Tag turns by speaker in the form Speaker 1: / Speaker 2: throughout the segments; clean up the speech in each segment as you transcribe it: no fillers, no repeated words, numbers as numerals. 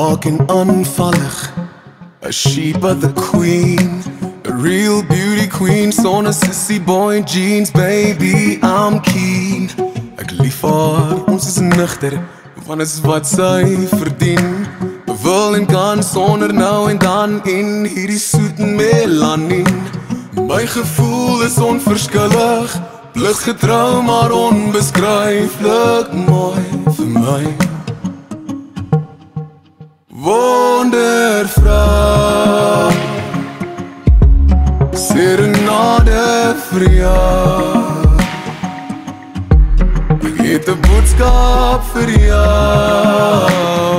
Speaker 1: dark and unvallig, a sheep of the queen, a real beauty queen, sonder sissy boy jeans, baby, I'm keen. Ek lief haar, ons is nugter, want is wat sy verdien. Wil en kan sonder nou en dan in hierdie soet melanien. My gevoel is onverskillig, pliggetrouw maar onbeskryflik mooi vir my. Wondervrou, serenade vir jou. Ek het 'n boodskap vir jou,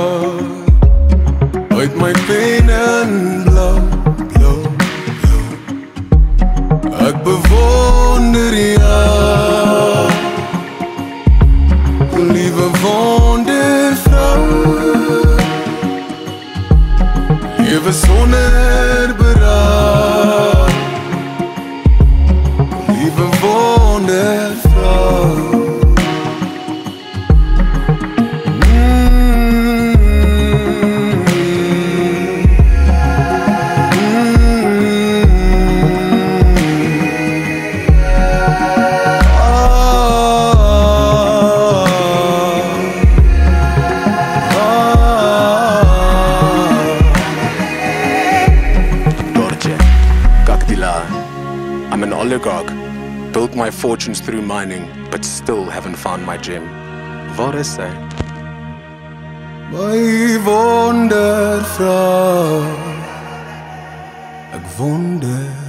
Speaker 1: uit my pen en blou, blou, blou. Ek bewonder jou, liewe wondervrou. Lewe sonder berou, liewe wondervrou.
Speaker 2: I'm an oligarch, built my fortunes through mining, but still haven't found my gem. Waar is sy?
Speaker 1: My wondervrou, ek wonder